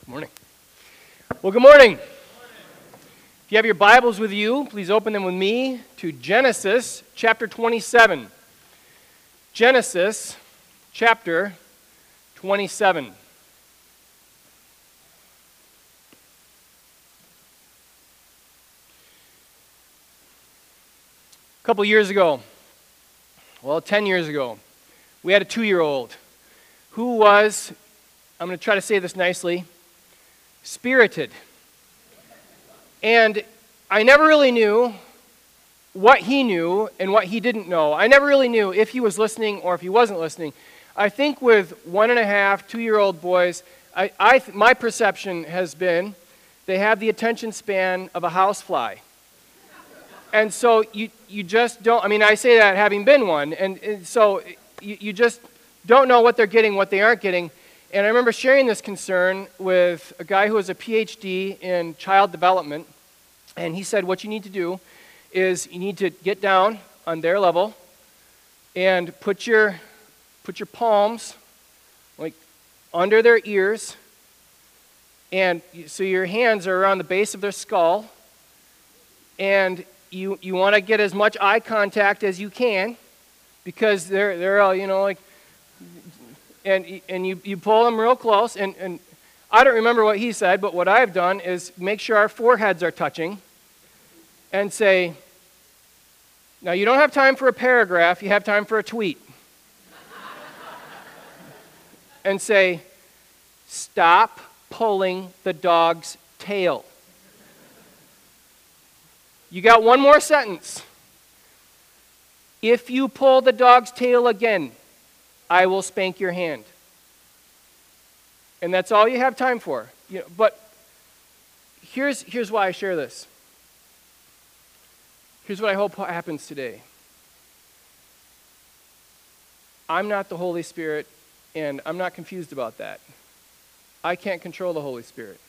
Good morning. Well, good morning. If you have your Bibles with you, please open them with me to Genesis chapter 27. Genesis chapter 27. A couple years ago, 10 years ago, we had a 2-year-old who was, I'm going to try to say this nicely, spirited. And I never really knew what he knew and what he didn't know. I never really knew if he was listening or if he wasn't listening. I think with 1.5, 2-year-old boys, my perception has been they have the attention span of a housefly. And so you just don't, I say that having been one, and so you just don't know what they're getting, what they aren't getting. And I remember sharing this concern with a guy who has a PhD in child development, and he said what you need to do is you need to get down on their level and put your palms like under their ears, and so your hands are around the base of their skull, and you want to get as much eye contact as you can because they're all, like, and you pull them real close, and I don't remember what he said, but what I've done is make sure our foreheads are touching and say, now you don't have time for a paragraph, you have time for a tweet. And say, stop pulling the dog's tail. You got one more sentence. If you pull the dog's tail again, I will spank your hand. And that's all you have time for. But here's why I share this. Here's what I hope happens today. I'm not the Holy Spirit, and I'm not confused about that. I can't control the Holy Spirit.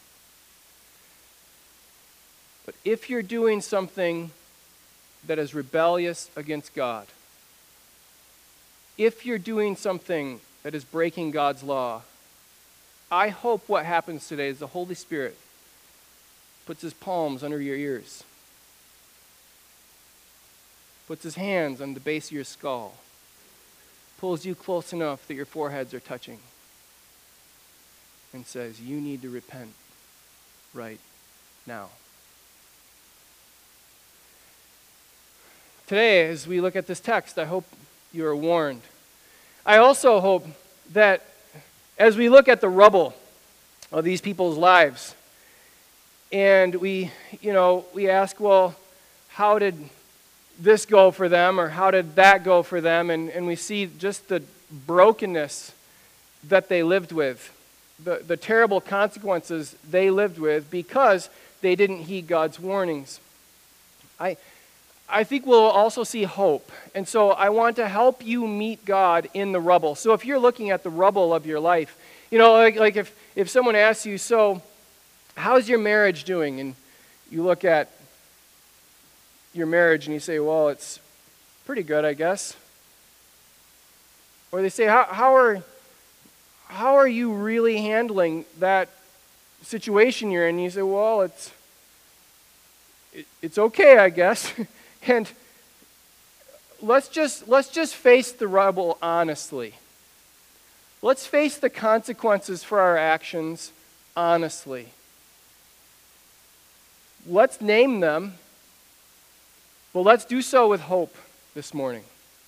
But if you're doing something that is rebellious against God, if you're doing something that is breaking God's law, I hope what happens today is the Holy Spirit puts his palms under your ears, puts his hands on the base of your skull, pulls you close enough that your foreheads are touching, and says, you need to repent right now. Today, as we look at this text, I hope you are warned. I also hope that as we look at the rubble of these people's lives, and we ask, well, how did this go for them, or how did that go for them, and we see just the brokenness that they lived with, the terrible consequences they lived with because they didn't heed God's warnings. I think we'll also see hope. And so I want to help you meet God in the rubble. So if you're looking at the rubble of your life, like if someone asks you, so how's your marriage doing? And you look at your marriage and you say, well, it's pretty good, I guess. Or they say, how are you really handling that situation you're in? And you say, well, it's okay, I guess. And let's just face the rubble honestly. Let's face the consequences for our actions honestly. Let's name them, but let's do so with hope this morning.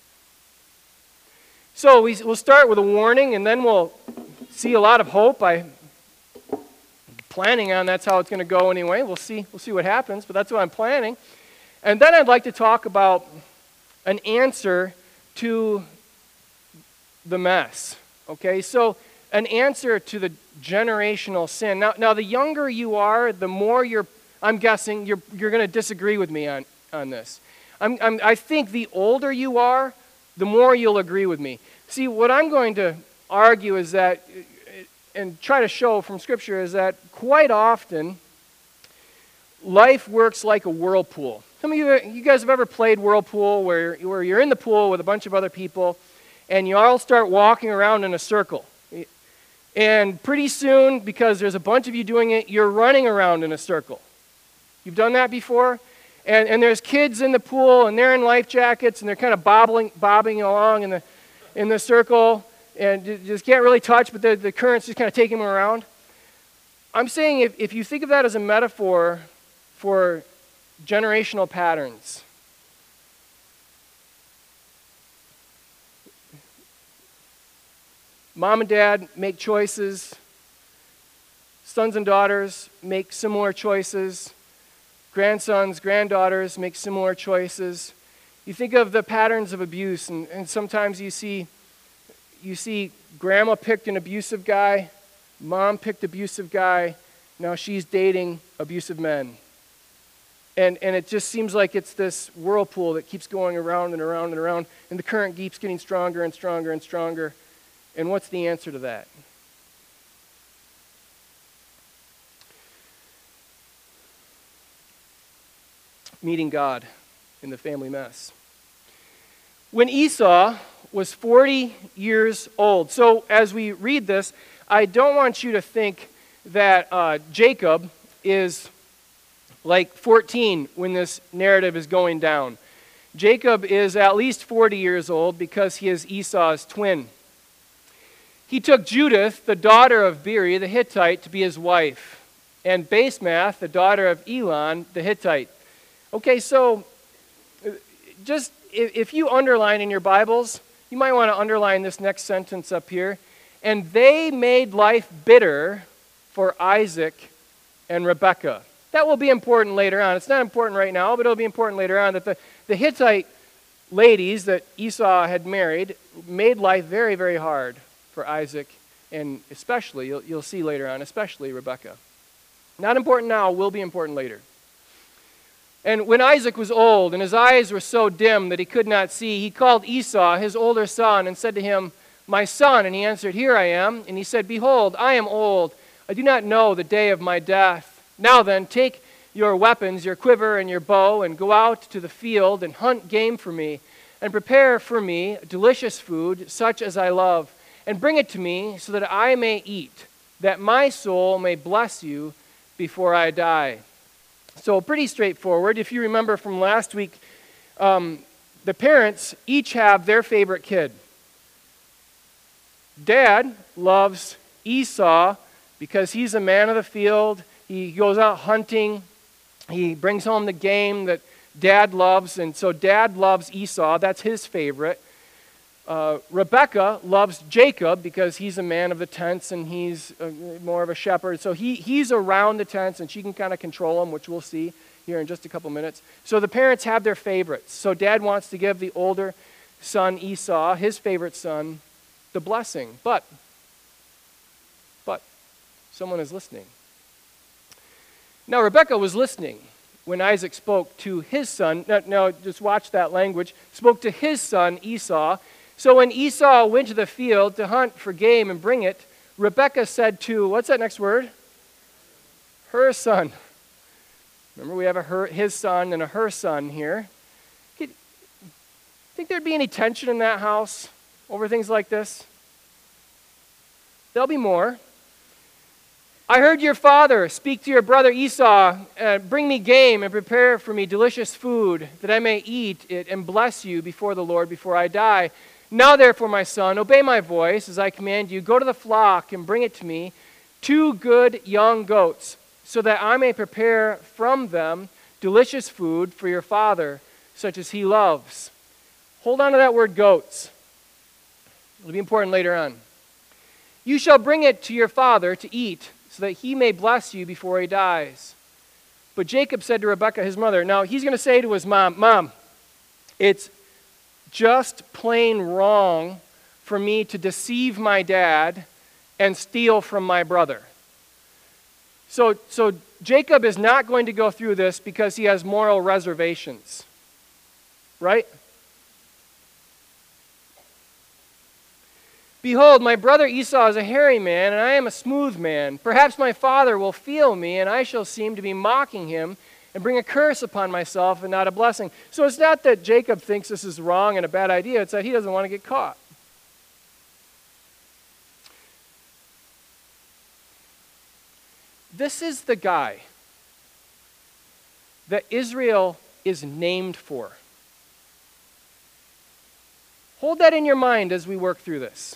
So we'll start with a warning, and then we'll see a lot of hope. I'm planning on that's how it's going to go anyway. We'll see what happens, but that's what I'm planning. And then I'd like to talk about an answer to the mess. Okay, so an answer to the generational sin. Now the younger you are, the more I'm guessing you're going to disagree with me on this. I think the older you are, the more you'll agree with me. See, what I'm going to argue is that, and try to show from Scripture, is that quite often life works like a whirlpool. Some of you guys have ever played whirlpool where you're in the pool with a bunch of other people and you all start walking around in a circle. And pretty soon, because there's a bunch of you doing it, you're running around in a circle. You've done that before? And there's kids in the pool, and they're in life jackets, and they're kind of bobbing along in the circle, and just can't really touch, but the current's just kind of taking them around. I'm saying if you think of that as a metaphor for generational patterns, mom and dad make choices, sons and daughters make similar choices, grandsons, granddaughters make similar choices. You think of the patterns of abuse, and sometimes you see grandma picked an abusive guy, mom picked abusive guy, now she's dating abusive men. And it just seems like it's this whirlpool that keeps going around and around and around, and the current keeps getting stronger and stronger and stronger. And what's the answer to that? Meeting God in the family mess. When Esau was 40 years old, so as we read this, I don't want you to think that Jacob is like 14 when this narrative is going down. Jacob is at least 40 years old because he is Esau's twin. He took Judith, the daughter of Beeri the Hittite, to be his wife, and Basemath, the daughter of Elon the Hittite. Okay, so just if you underline in your Bibles, you might want to underline this next sentence up here. And they made life bitter for Isaac and Rebekah. That will be important later on. It's not important right now, but it'll be important later on that the Hittite ladies that Esau had married made life very, very hard for Isaac, and especially, you'll see later on, especially Rebekah. Not important now, will be important later. And when Isaac was old and his eyes were so dim that he could not see, he called Esau, his older son, and said to him, "My son." And he answered, "Here I am." And he said, "Behold, I am old. I do not know the day of my death. Now then, take your weapons, your quiver and your bow, and go out to the field and hunt game for me, and prepare for me delicious food, such as I love, and bring it to me so that I may eat, that my soul may bless you before I die." So pretty straightforward. If you remember from last week, the parents each have their favorite kid. Dad loves Esau because he's a man of the field. He goes out hunting. He brings home the game that Dad loves, and so Dad loves Esau. That's his favorite. Rebekah loves Jacob because he's a man of the tents and he's more of a shepherd. So he's around the tents and she can kind of control him, which we'll see here in just a couple minutes. So the parents have their favorites. So Dad wants to give the older son Esau, his favorite son, the blessing. But someone is listening. Now Rebekah was listening when Isaac spoke to his son. Now just watch that language. Spoke to his son Esau. So when Esau went to the field to hunt for game and bring it, Rebekah said to, what's that next word? Her son. Remember, we have his son and a her son here. Think there'd be any tension in that house over things like this? There'll be more. "I heard your father speak to your brother Esau, bring me game and prepare for me delicious food, that I may eat it and bless you before the Lord before I die. Now therefore, my son, obey my voice as I command you. Go to the flock and bring it to me 2 good young goats, so that I may prepare from them delicious food for your father, such as he loves." Hold on to that word goats. It'll be important later on. "You shall bring it to your father to eat, so that he may bless you before he dies." But Jacob said to Rebekah, his mother, now he's going to say to his mom, "Mom, it's just plain wrong for me to deceive my dad and steal from my brother." So Jacob is not going to go through this because he has moral reservations, right? "Behold, my brother Esau is a hairy man, and I am a smooth man. Perhaps my father will feel me, and I shall seem to be mocking him and bring a curse upon myself and not a blessing." So it's not that Jacob thinks this is wrong and a bad idea. It's that he doesn't want to get caught. This is the guy that Israel is named for. Hold that in your mind as we work through this.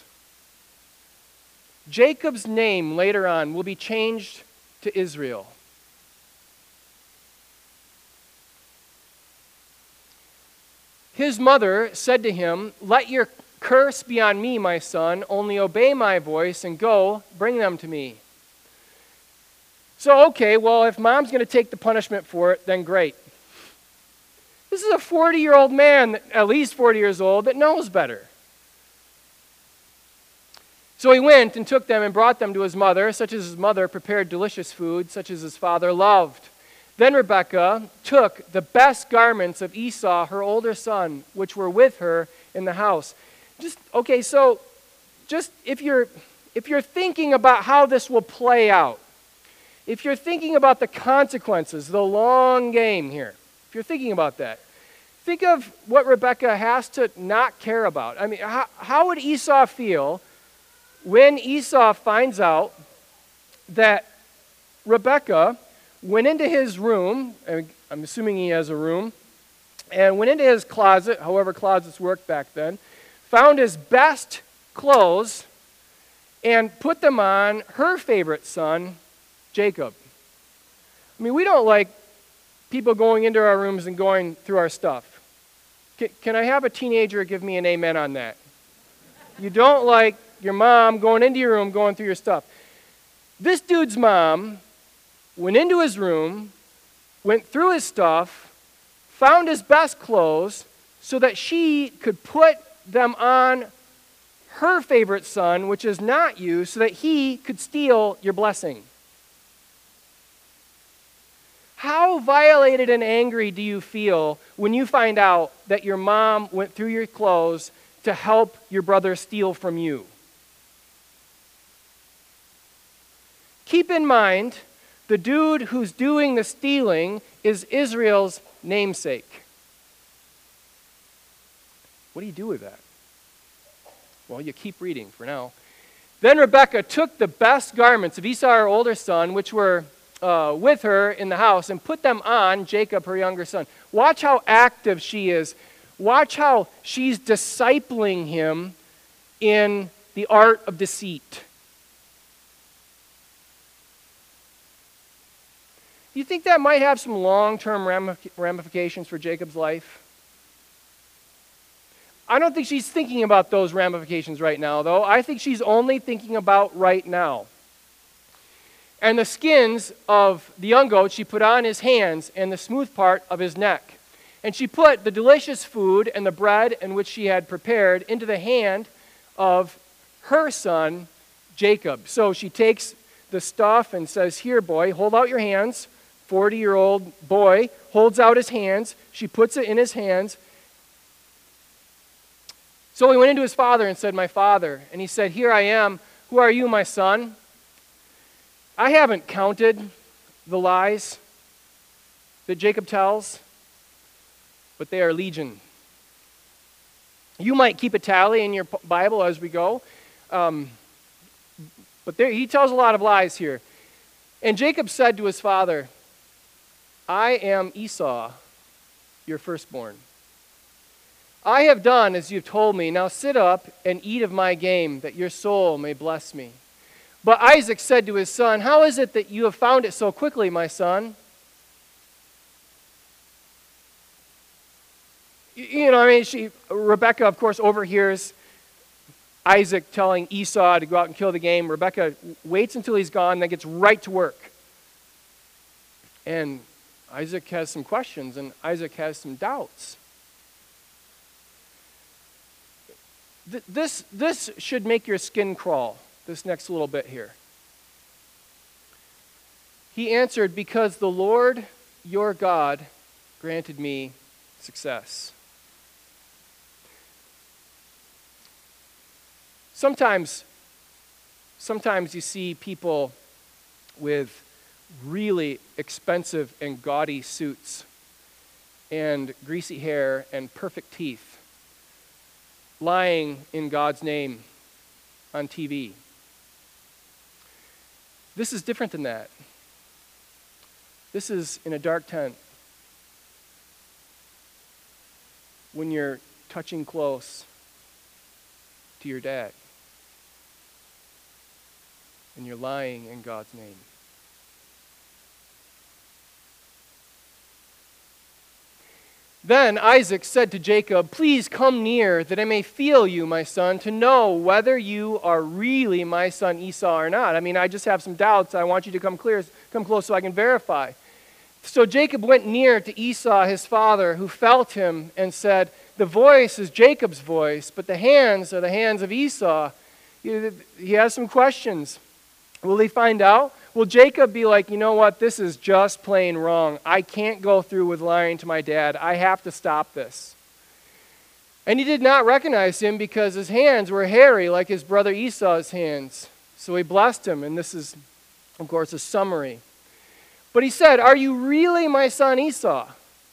Jacob's name later on will be changed to Israel. His mother said to him, "Let your curse be on me, my son. Only obey my voice and go, bring them to me." So, okay, well, if mom's going to take the punishment for it, then great. This is a 40-year-old man, at least 40 years old, that knows better. So he went and took them and brought them to his mother, such as his mother prepared delicious food, such as his father loved. Then Rebekah took the best garments of Esau, her older son, which were with her in the house. Just if you're thinking about how this will play out, if you're thinking about the consequences, the long game here, if you're thinking about that, think of what Rebekah has to not care about. I mean, how would Esau feel when Esau finds out that Rebekah went into his room, and I'm assuming he has a room, and went into his closet, however closets worked back then, found his best clothes, and put them on her favorite son, Jacob? I mean, we don't like people going into our rooms and going through our stuff. Can I have a teenager give me an amen on that? You don't like your mom going into your room, going through your stuff. This dude's mom went into his room, went through his stuff, found his best clothes so that she could put them on her favorite son, which is not you, so that he could steal your blessing. How violated and angry do you feel when you find out that your mom went through your clothes to help your brother steal from you? Keep in mind, the dude who's doing the stealing is Israel's namesake. What do you do with that? Well, you keep reading for now. Then Rebekah took the best garments of Esau, her older son, which were with her in the house, and put them on Jacob, her younger son. Watch how active she is. Watch how she's discipling him in the art of deceit. Do you think that might have some long-term ramifications for Jacob's life? I don't think she's thinking about those ramifications right now, though. I think she's only thinking about right now. And the skins of the young goat she put on his hands and the smooth part of his neck. And she put the delicious food and the bread in which she had prepared into the hand of her son, Jacob. So she takes the stuff and says, "Here, boy, hold out your hands." 40-year-old boy holds out his hands. She puts it in his hands. So he went into his father and said, "My father." And he said, "Here I am. Who are you, my son?" I haven't counted the lies that Jacob tells, but they are legion. You might keep a tally in your Bible as we go, but he tells a lot of lies here. And Jacob said to his father, "I am Esau, your firstborn. I have done as you've told me. Now sit up and eat of my game, that your soul may bless me." But Isaac said to his son, "How is it that you have found it so quickly, my son?" Rebekah, of course, overhears Isaac telling Esau to go out and kill the game. Rebekah waits until he's gone, then gets right to work. And Isaac has some questions, and Isaac has some doubts. This should make your skin crawl, this next little bit here. He answered, "Because the Lord your God granted me success." Sometimes you see people with really expensive and gaudy suits and greasy hair and perfect teeth lying in God's name on TV. This is different than that. This is in a dark tent when you're touching close to your dad and you're lying in God's name. Then Isaac said to Jacob, "Please come near, that I may feel you, my son, to know whether you are really my son Esau or not." I mean, I just have some doubts. I want you to come close so I can verify. So Jacob went near to Esau, his father, who felt him and said, "The voice is Jacob's voice, but the hands are the hands of Esau." He has some questions. Will he find out? Will Jacob be like, "You know what, this is just plain wrong. I can't go through with lying to my dad. I have to stop this." And he did not recognize him because his hands were hairy like his brother Esau's hands. So he blessed him, and this is, of course, a summary. But he said, "Are you really my son Esau?"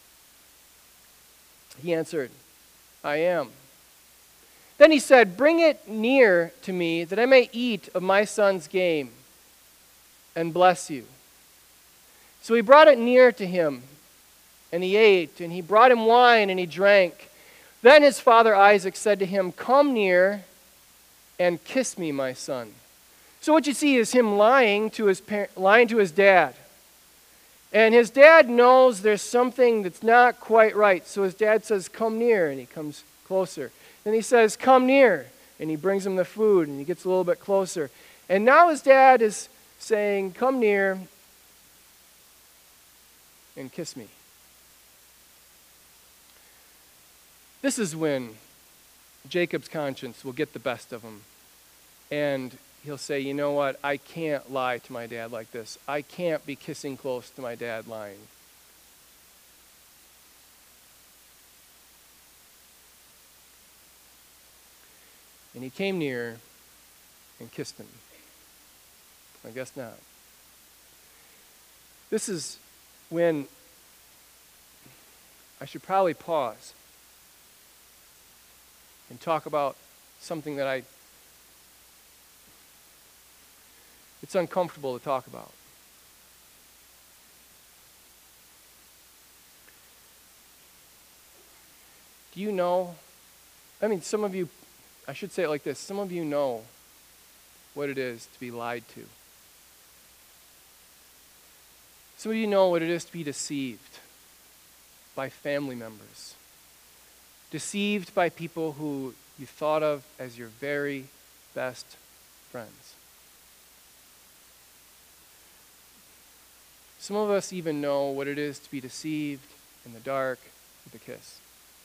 He answered, "I am." Then he said, "Bring it near to me that I may eat of my son's game and bless you." So he brought it near to him, and he ate, and he brought him wine, and he drank. Then his father Isaac said to him, "Come near and kiss me, my son." So what you see is him lying to his dad. And his dad knows there's something that's not quite right. So his dad says, "Come near," and he comes closer. Then he says, "Come near," and he brings him the food, and he gets a little bit closer. And now his dad is saying, "Come near and kiss me." This is when Jacob's conscience will get the best of him. And he'll say, "You know what? I can't lie to my dad like this. I can't be kissing close to my dad lying." And he came near and kissed him. I guess not. This is when I should probably pause and talk about something that it's uncomfortable to talk about. Do you know, some of you, I should say it like this, some of you know what it is to be lied to. Some of you know what it is to be deceived by family members. Deceived by people who you thought of as your very best friends. Some of us even know what it is to be deceived in the dark with a kiss.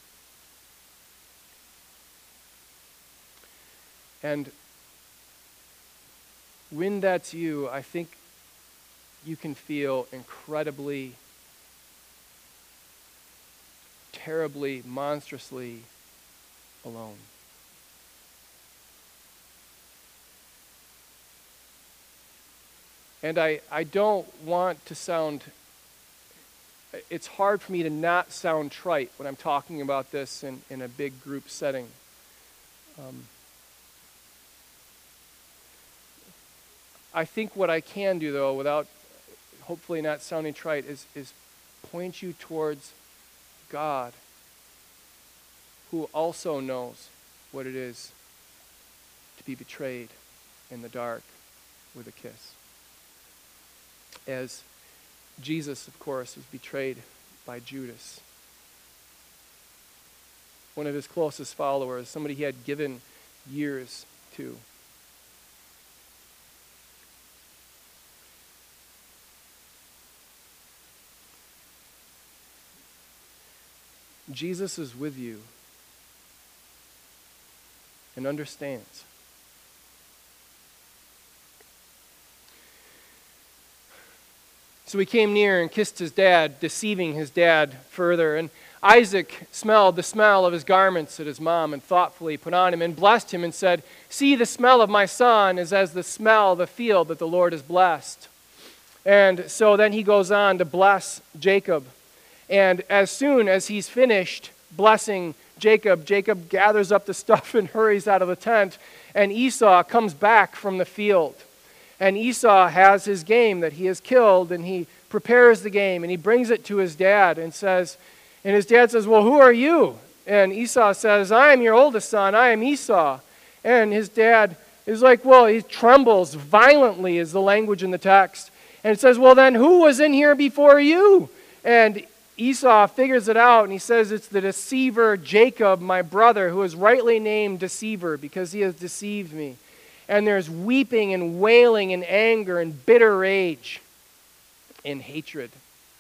And when that's you, I think you can feel incredibly, terribly, monstrously alone. And I don't want to sound, it's hard for me to not sound trite when I'm talking about this in a big group setting. I think what I can do, though, without hopefully not sounding trite, is point you towards God, who also knows what it is to be betrayed in the dark with a kiss. As Jesus, of course, was betrayed by Judas, one of his closest followers, somebody he had given years to. Jesus is with you and understands. So he came near and kissed his dad, deceiving his dad further. And Isaac smelled the smell of his garments at his mom and thoughtfully put on him and blessed him and said, "See, the smell of my son is as the smell of the field that the Lord has blessed." And so then he goes on to bless Jacob. And as soon as he's finished blessing Jacob, Jacob gathers up the stuff and hurries out of the tent. And Esau comes back from the field. And Esau has his game that he has killed, and he prepares the game, and he brings it to his dad and his dad says, well, who are you? And Esau says, I am your oldest son, I am Esau. And his dad is like, well, he trembles violently is the language in the text. And it says, well, then who was in here before you? And Esau figures it out, and he says, it's the deceiver Jacob, my brother, who is rightly named deceiver because he has deceived me. And there's weeping and wailing and anger and bitter rage and hatred.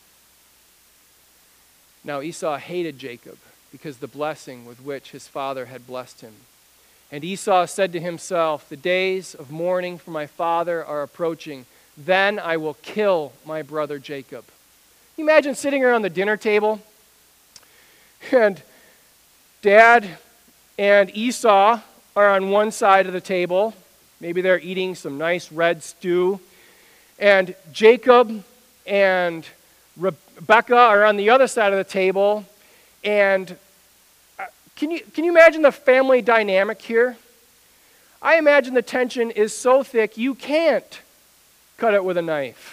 Now Esau hated Jacob because the blessing with which his father had blessed him. And Esau said to himself, the days of mourning for my father are approaching. Then I will kill my brother Jacob. Can you imagine sitting around the dinner table and Dad and Esau are on one side of the table. Maybe they're eating some nice red stew. And Jacob and Rebekah are on the other side of the table. And can you imagine the family dynamic here? I imagine the tension is so thick you can't cut it with a knife.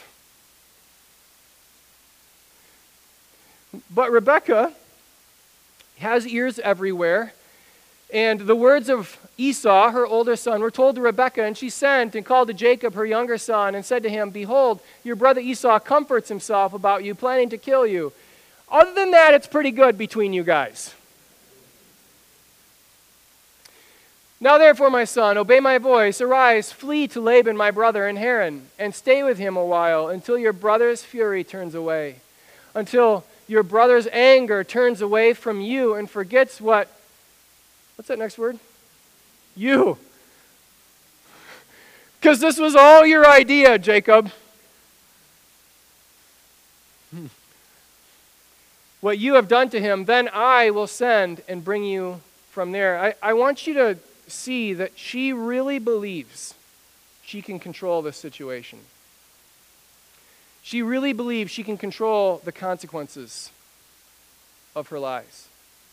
But Rebekah has ears everywhere. And the words of Esau, her older son, were told to Rebekah, and she sent and called to Jacob, her younger son, and said to him, behold, your brother Esau comforts himself about you, planning to kill you. Other than that, it's pretty good between you guys. Now therefore, my son, obey my voice. Arise, flee to Laban, my brother, in Haran, and stay with him a while until your brother's fury turns away, until your brother's anger turns away from you and forgets what's that next word? You. Because this was all your idea, Jacob. What you have done to him, then I will send and bring you from there. I want you to see that she really believes she can control this situation. She really believes she can control the consequences of her lies.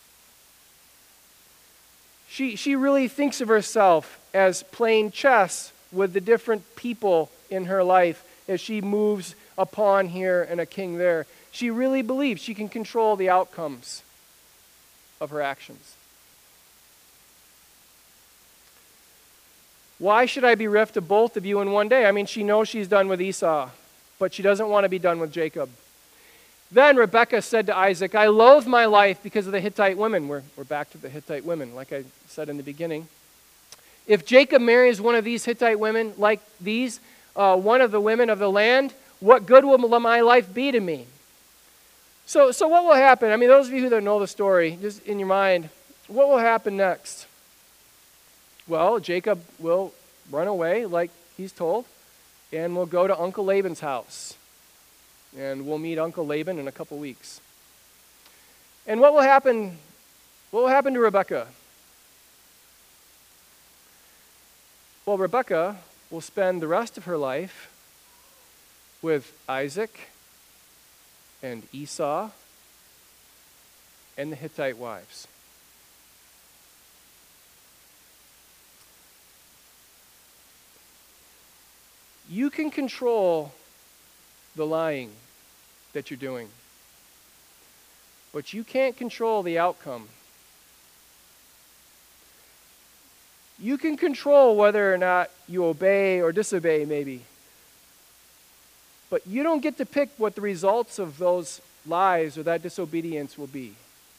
She really thinks of herself as playing chess with the different people in her life as she moves a pawn here and a king there. She really believes she can control the outcomes of her actions. Why should I be bereft of both of you in one day? I mean, she knows she's done with Esau, but she doesn't want to be done with Jacob. Then Rebekah said to Isaac, I loathe my life because of the Hittite women. We're back to the Hittite women, like I said in the beginning. If Jacob marries one of these Hittite women, like these, one of the women of the land, what good will my life be to me? So what will happen? I mean, those of you who don't know the story, just in your mind, what will happen next? Well, Jacob will run away like he's told, and we'll go to Uncle Laban's house. And we'll meet Uncle Laban in a couple weeks. And what will happen? What will happen to Rebekah? Well, Rebekah will spend the rest of her life with Isaac and Esau and the Hittite wives. You can control the lying that you're doing, but you can't control the outcome. You can control whether or not you obey or disobey, maybe, but you don't get to pick what the results of those lies or that disobedience will be.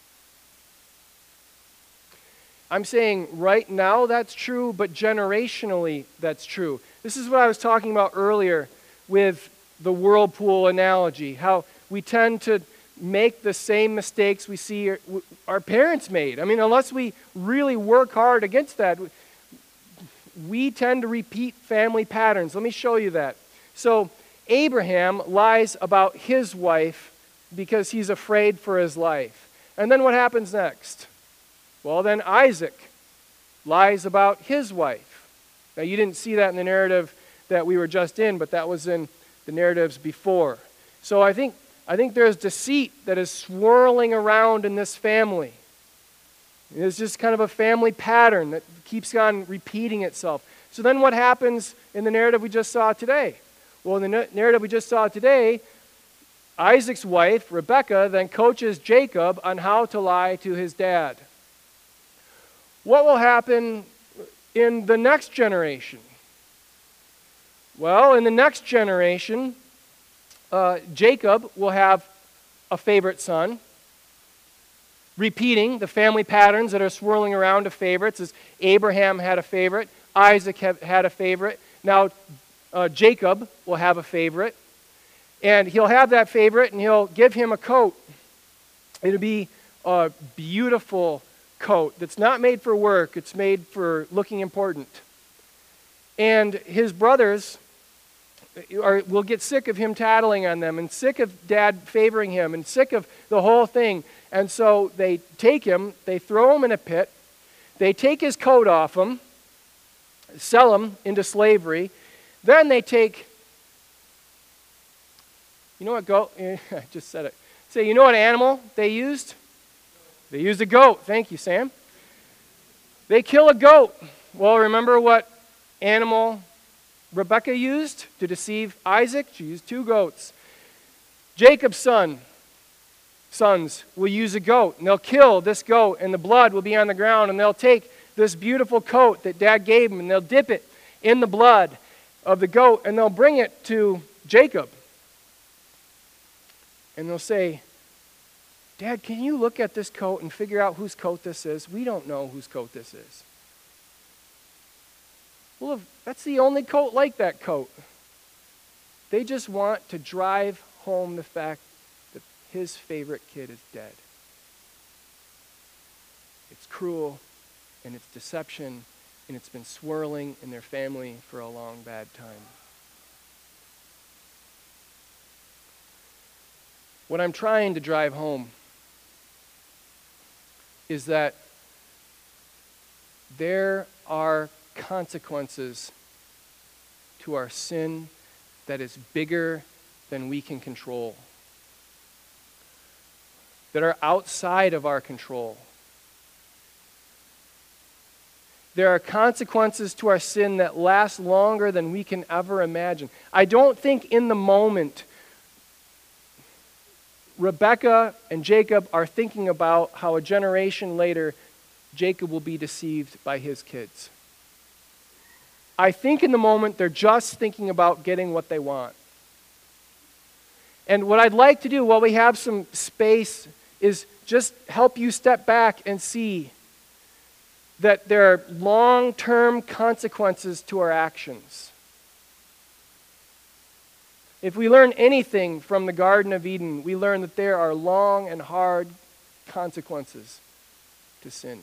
I'm saying right now that's true, but generationally that's true. This is what I was talking about earlier with the whirlpool analogy, how we tend to make the same mistakes we see our parents made. I mean, unless we really work hard against that, we tend to repeat family patterns. Let me show you that. So Abraham lies about his wife because he's afraid for his life. And then what happens next? Well, then Isaac lies about his wife. Now, you didn't see that in the narrative that we were just in, but that was in the narratives before. So I think there's deceit that is swirling around in this family. It's just kind of a family pattern that keeps on repeating itself. So then what happens in the narrative we just saw today? Well, in the narrative we just saw today, Isaac's wife, Rebekah, then coaches Jacob on how to lie to his dad. What will happen in the next generation? Well, in the next generation, Jacob will have a favorite son, repeating the family patterns that are swirling around of favorites, as Abraham had a favorite, Isaac had a favorite. Now, Jacob will have a favorite, and he'll have that favorite, and he'll give him a coat. It'll be a beautiful coat that's not made for work, it's made for looking important. And his brothers will get sick of him tattling on them, and sick of dad favoring him, and sick of the whole thing. And so they take him, they throw him in a pit, they take his coat off him, sell him into slavery. Then they take, you know what goat, I just said it. Say, you know what animal they used? They used a goat. Thank you, Sam. They kill a goat. Well, remember what animal Rebekah used to deceive Isaac? She used 2 goats. Jacob's sons will use a goat, and they'll kill this goat, and the blood will be on the ground, and they'll take this beautiful coat that Dad gave them, and they'll dip it in the blood of the goat, and they'll bring it to Jacob. And they'll say, Dad, can you look at this coat and figure out whose coat this is? We don't know whose coat this is. Well, that's the only coat like that coat. They just want to drive home the fact that his favorite kid is dead. It's cruel, and it's deception, and it's been swirling in their family for a long, bad time. What I'm trying to drive home is that there are consequences to our sin that is bigger than we can control, that are outside of our control. There are consequences to our sin that last longer than we can ever imagine. I don't think in the moment Rebekah and Jacob are thinking about how a generation later Jacob will be deceived by his kids. I think in the moment they're just thinking about getting what they want. And what I'd like to do while we have some space is just help you step back and see that there are long-term consequences to our actions. If we learn anything from the Garden of Eden, we learn that there are long and hard consequences to sin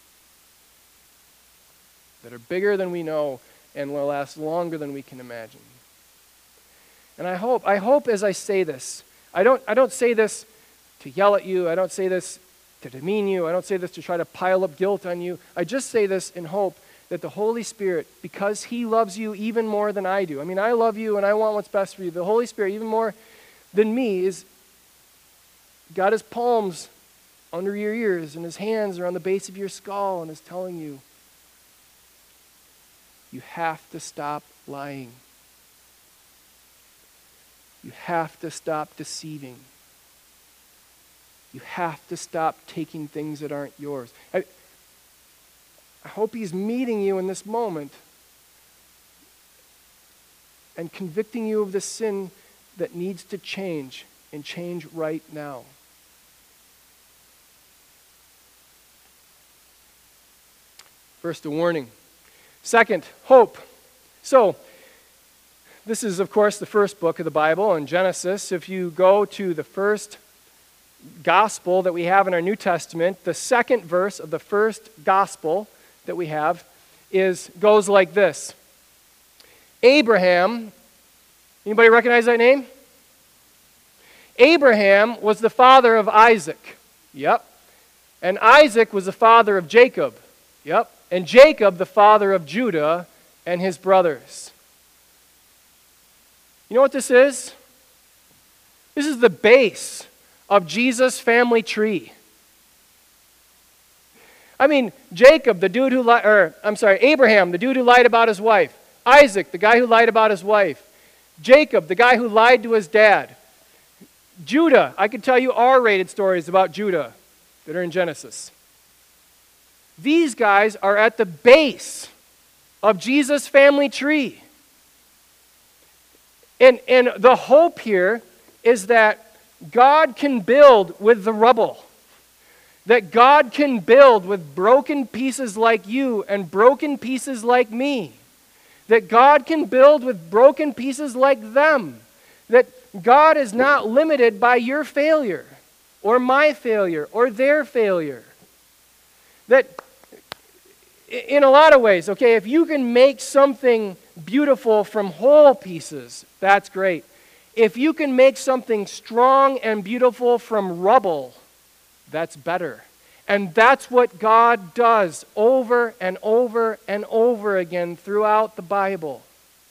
that are bigger than we know and will last longer than we can imagine. And I hope as I say this, I don't say this to yell at you, I don't say this to demean you, I don't say this to try to pile up guilt on you. I just say this in hope that the Holy Spirit, because He loves you even more than I do. I mean, I love you and I want what's best for you. The Holy Spirit, even more than me, is got His palms under your ears and His hands are on the base of your skull and is telling you, you have to stop lying. You have to stop deceiving. You have to stop taking things that aren't yours. I hope He's meeting you in this moment and convicting you of the sin that needs to change and change right now. First, a warning. Second, hope. So, this is, of course, the first book of the Bible in Genesis. If you go to the first gospel that we have in our New Testament, the second verse of the first gospel that we have goes like this. Abraham, anybody recognize that name? Abraham was the father of Isaac. Yep. And Isaac was the father of Jacob. Yep. And Jacob the father of Judah and his brothers. You know what this is? This is the base of Jesus' family tree. I mean, Abraham, the dude who lied about his wife. Isaac, the guy who lied about his wife. Jacob, the guy who lied to his dad. Judah, I could tell you R-rated stories about Judah that are in Genesis. These guys are at the base of Jesus' family tree. And the hope here is that God can build with the rubble. That God can build with broken pieces like you and broken pieces like me. That God can build with broken pieces like them. That God is not limited by your failure or my failure or their failure. That in a lot of ways, okay, if you can make something beautiful from whole pieces, that's great. If you can make something strong and beautiful from rubble, that's better. And that's what God does over and over and over again throughout the Bible.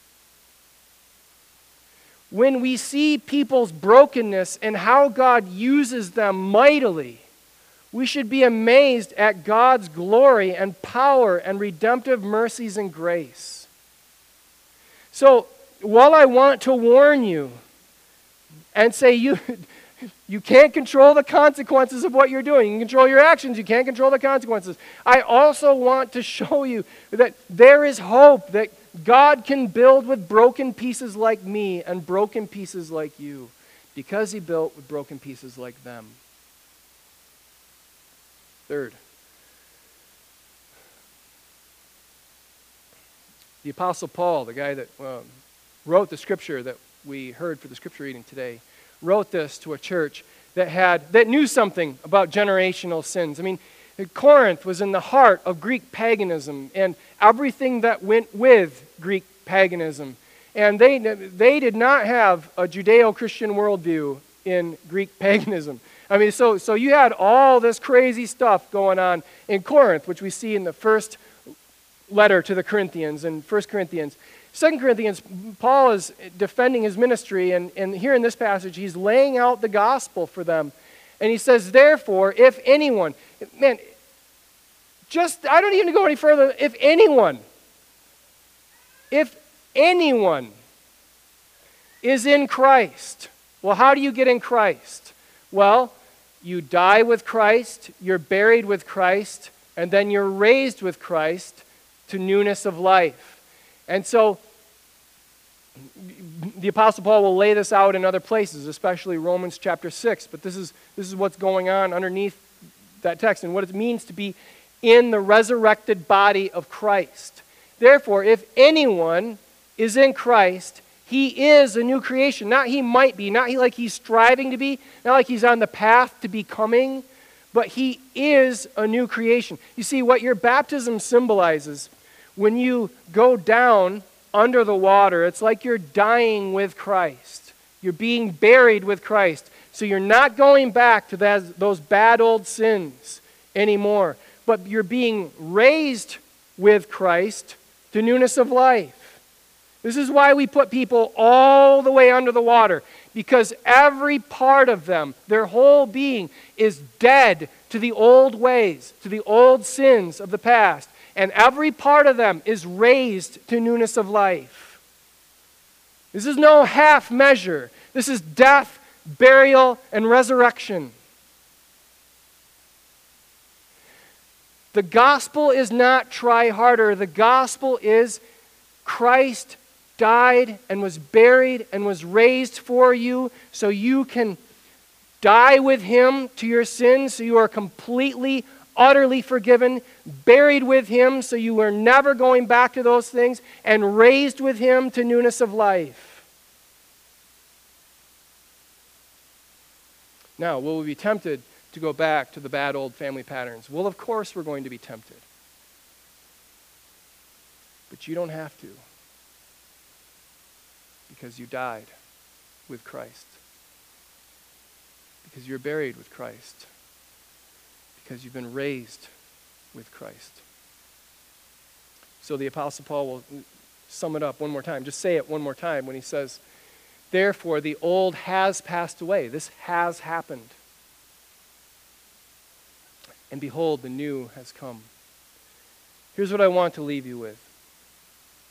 When we see people's brokenness and how God uses them mightily, we should be amazed at God's glory and power and redemptive mercies and grace. So, while I want to warn you and say you can't control the consequences of what you're doing. You can control your actions. You can't control the consequences. I also want to show you that there is hope, that God can build with broken pieces like me and broken pieces like you, because He built with broken pieces like them. Third, the Apostle Paul, the guy that wrote the scripture that we heard for the scripture reading today, wrote this to a church that knew something about generational sins. I mean, Corinth was in the heart of Greek paganism and everything that went with Greek paganism. And they did not have a Judeo-Christian worldview in Greek paganism. I mean, so you had all this crazy stuff going on in Corinth, which we see in the first letter to the Corinthians in 1 Corinthians. 2 Corinthians, Paul is defending his ministry, and here in this passage, he's laying out the gospel for them. And he says, therefore, if anyone, man, I don't even go any further, if anyone is in Christ, well, how do you get in Christ? Well, you die with Christ, you're buried with Christ, and then you're raised with Christ to newness of life. And so, the Apostle Paul will lay this out in other places, especially Romans chapter 6. But this is what's going on underneath that text and what it means to be in the resurrected body of Christ. Therefore, if anyone is in Christ, he is a new creation. Not he might be, not like he's striving to be, not like he's on the path to becoming, but he is a new creation. You see, what your baptism symbolizes, when you go down under the water, it's like you're dying with Christ. You're being buried with Christ. So you're not going back to those bad old sins anymore, but you're being raised with Christ to newness of life. This is why we put people all the way under the water, because every part of them, their whole being, is dead to the old ways, to the old sins of the past. And every part of them is raised to newness of life. This is no half measure. This is death, burial, and resurrection. The gospel is not try harder. The gospel is Christ died and was buried and was raised for you so you can die with Him to your sins, so you are completely, utterly forgiven, buried with Him so you are never going back to those things, and raised with Him to newness of life. Now, will we be tempted to go back to the bad old family patterns? Well, of course we're going to be tempted. But you don't have to, because you died with Christ, because you're buried with Christ, because you've been raised with Christ. So the Apostle Paul will sum it up one more time. Just say it one more time when he says, therefore the old has passed away. This has happened. And behold, the new has come. Here's what I want to leave you with.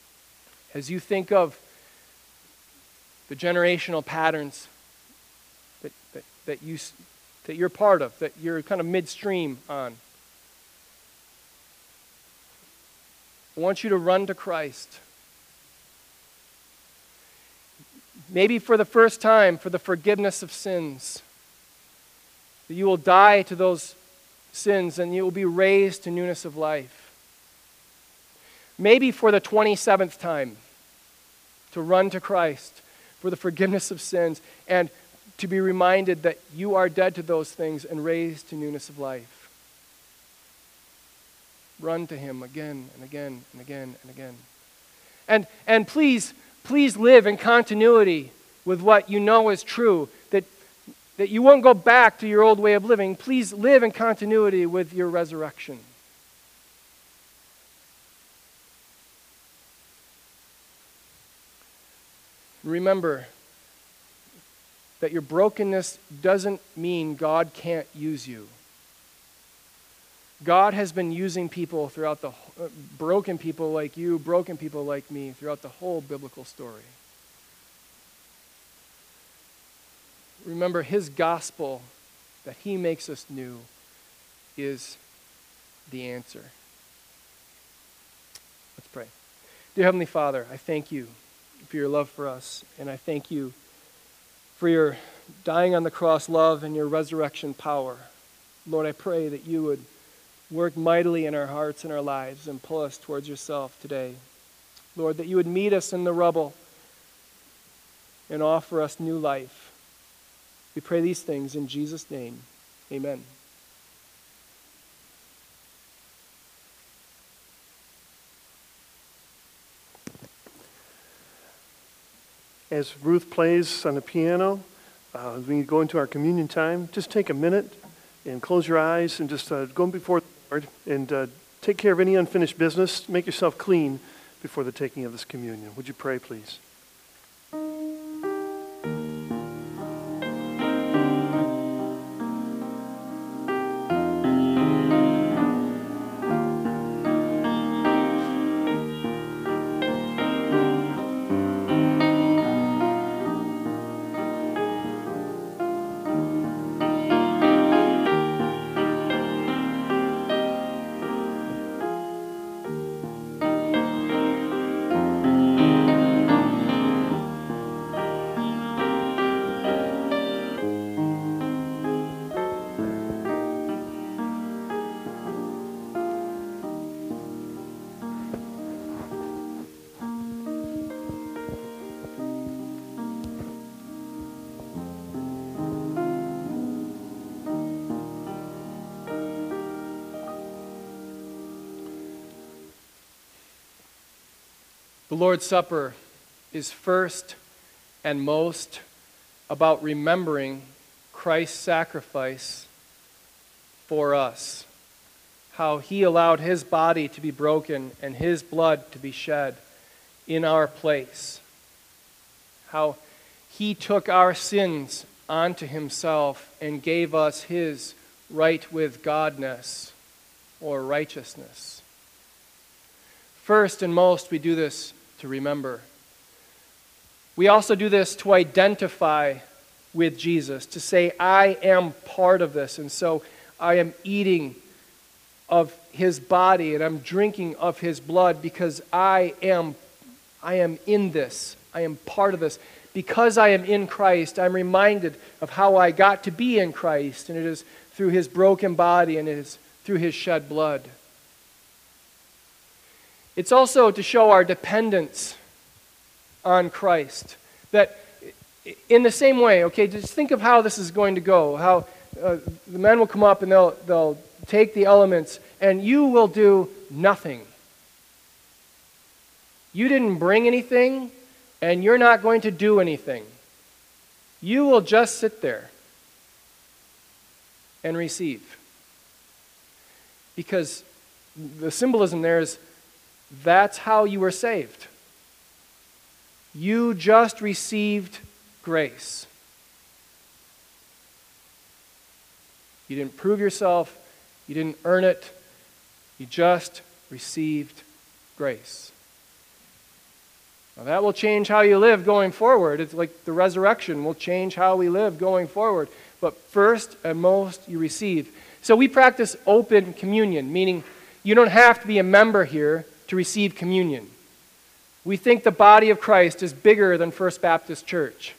As you think of the generational patterns that you're part of, that you're kind of midstream on. I want you to run to Christ. Maybe for the first time, for the forgiveness of sins. That you will die to those sins and you will be raised to newness of life. Maybe for the 27th time, to run to Christ for the forgiveness of sins and to be reminded that you are dead to those things and raised to newness of life. Run to Him again and again and again and again. And please live in continuity with what you know is true, that you won't go back to your old way of living. Please live in continuity with your resurrection. Remember that your brokenness doesn't mean God can't use you. God has been using people throughout the broken people like you, broken people like me, throughout the whole biblical story. Remember, His gospel, that He makes us new, is the answer. Let's pray. Dear Heavenly Father, I thank you for your love for us, and I thank you for your dying on the cross love and your resurrection power. Lord, I pray that you would work mightily in our hearts and our lives and pull us towards yourself today. Lord, that you would meet us in the rubble and offer us new life. We pray these things in Jesus' name. Amen. As Ruth plays on the piano, we go into our communion time. Just take a minute and close your eyes and just go before the Lord and take care of any unfinished business. Make yourself clean before the taking of this communion. Would you pray, please? The Lord's Supper is first and most about remembering Christ's sacrifice for us, how He allowed His body to be broken and His blood to be shed in our place, how He took our sins onto Himself and gave us His right with Godness or righteousness. First and most, we do this to remember. We also do this to identify with Jesus, to say, I am part of this, and so I am eating of His body and I'm drinking of His blood because I am in this. I am part of this. Because I am in Christ, I'm reminded of how I got to be in Christ, and it is through His broken body and it is through His shed blood. It's also to show our dependence on Christ. That in the same way, okay, just think of how this is going to go. How the men will come up and they'll take the elements and you will do nothing. You didn't bring anything and you're not going to do anything. You will just sit there and receive. Because the symbolism there is, that's how you were saved. You just received grace. You didn't prove yourself. You didn't earn it. You just received grace. Now, that will change how you live going forward. It's like the resurrection will change how we live going forward. But first and most, you receive. So we practice open communion, meaning you don't have to be a member here to receive communion. We think the body of Christ is bigger than First Baptist Church.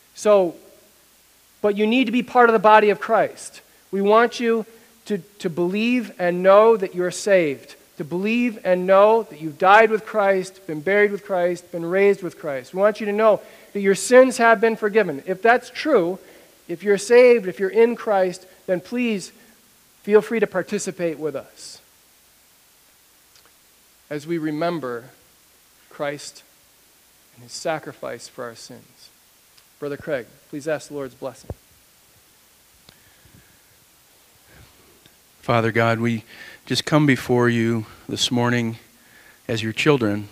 But you need to be part of the body of Christ. We want you to believe and know that you're saved, to believe and know that you've died with Christ, been buried with Christ, been raised with Christ. We want you to know that your sins have been forgiven. If that's true, if you're saved, if you're in Christ, then please feel free to participate with us as we remember Christ and his sacrifice for our sins. Brother Craig, please ask the Lord's blessing. Father God, we just come before you this morning as your children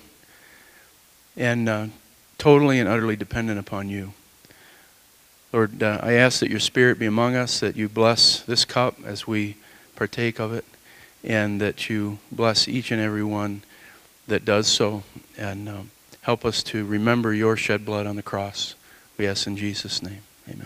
and totally and utterly dependent upon you. Lord, I ask that your Spirit be among us, that you bless this cup as we partake of it, and that you bless each and every one that does so, and help us to remember your shed blood on the cross. We ask in Jesus' name. Amen.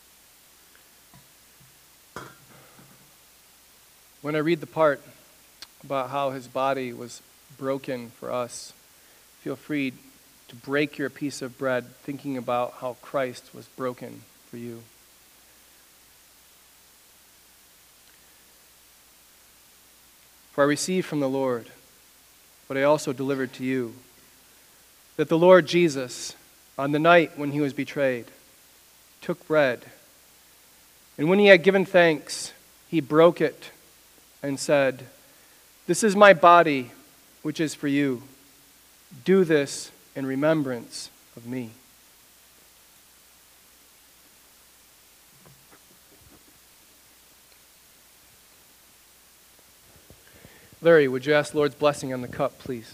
When I read the part about how his body was broken for us, feel free to break your piece of bread thinking about how Christ was broken for you. For I received from the Lord what I also delivered to you, that the Lord Jesus, on the night when he was betrayed, took bread, and when he had given thanks, he broke it and said, "This is my body, which is for you. Do this in remembrance of me." Larry, would you ask the Lord's blessing on the cup, please?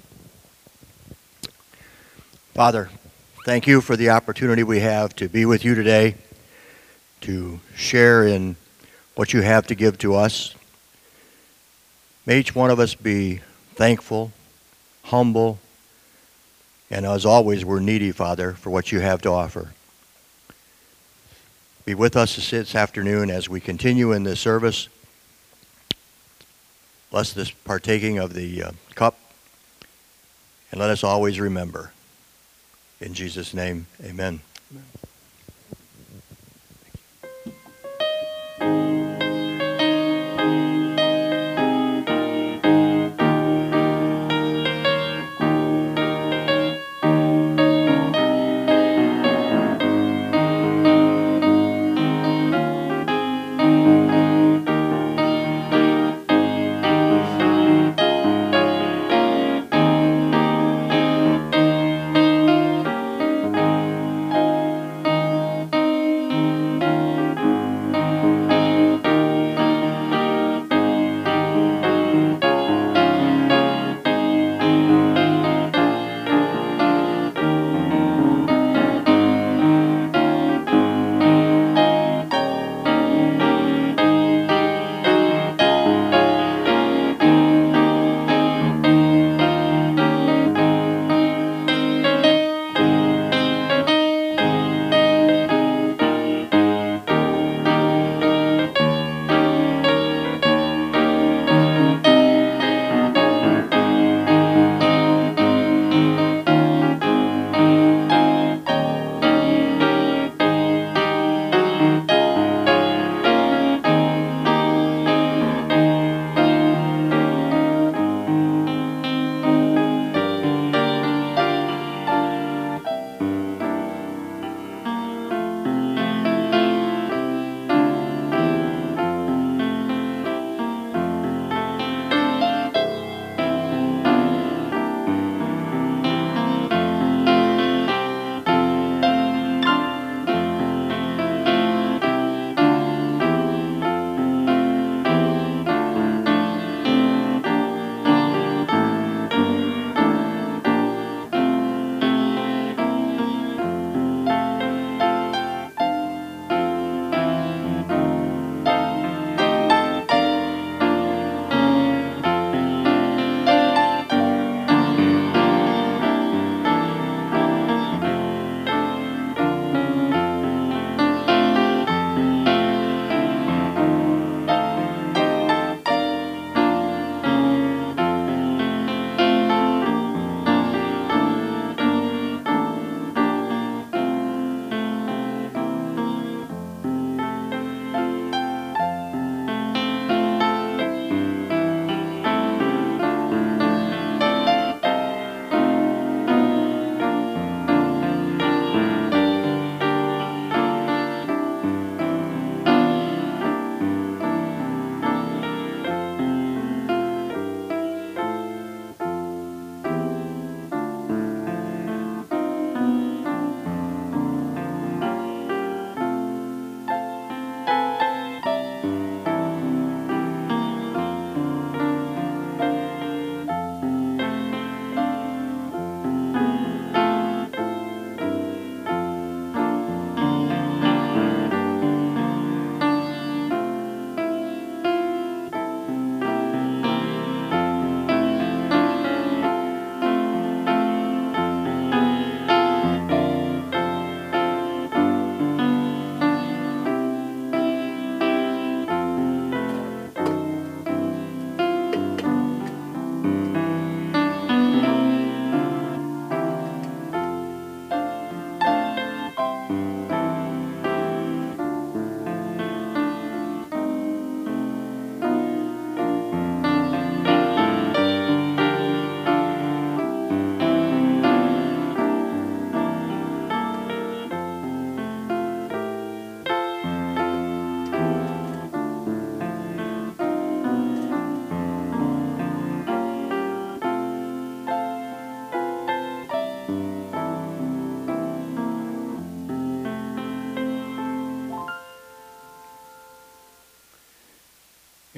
Father, thank you for the opportunity we have to be with you today, to share in what you have to give to us. May each one of us be thankful, humble, and as always, we're needy, Father, for what you have to offer. Be with us this afternoon as we continue in this service. Bless this partaking of the cup, and let us always remember. In Jesus' name, amen. Amen.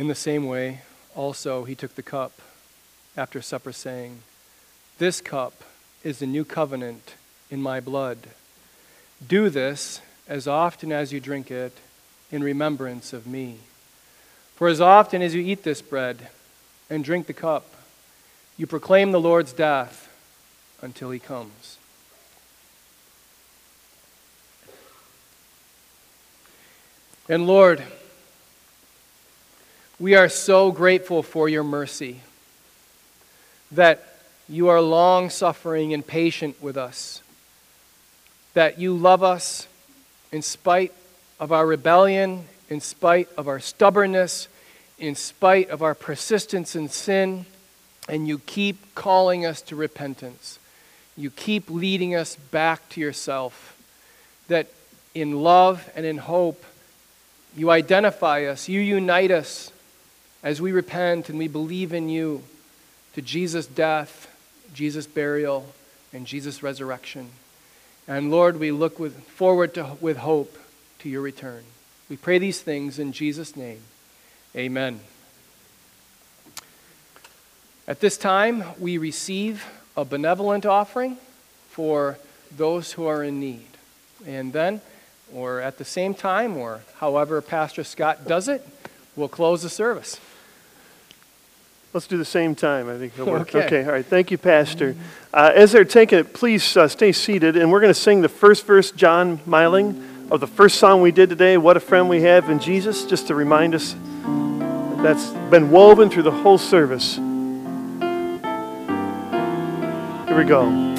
In the same way, also, he took the cup after supper, saying, "This cup is the new covenant in my blood. Do this as often as you drink it in remembrance of me. For as often as you eat this bread and drink the cup, you proclaim the Lord's death until he comes." And Lord, we are so grateful for your mercy, that you are long-suffering and patient with us, that you love us in spite of our rebellion, in spite of our stubbornness, in spite of our persistence in sin, and you keep calling us to repentance. You keep leading us back to yourself, that in love and in hope, you identify us, you unite us as we repent and we believe in you, to Jesus' death, Jesus' burial, and Jesus' resurrection. And Lord, we look forward with hope to your return. We pray these things in Jesus' name. Amen. At this time, we receive a benevolent offering for those who are in need. And then, or at the same time, or however Pastor Scott does it, we'll close the service. Let's do the same time. I think it'll work. Okay. Okay, all right. Thank you, Pastor. As they're taking it, please stay seated, and we're going to sing the first verse, John Miling, of the first song we did today, "What a Friend We Have in Jesus," just to remind us that that's been woven through the whole service. Here we go.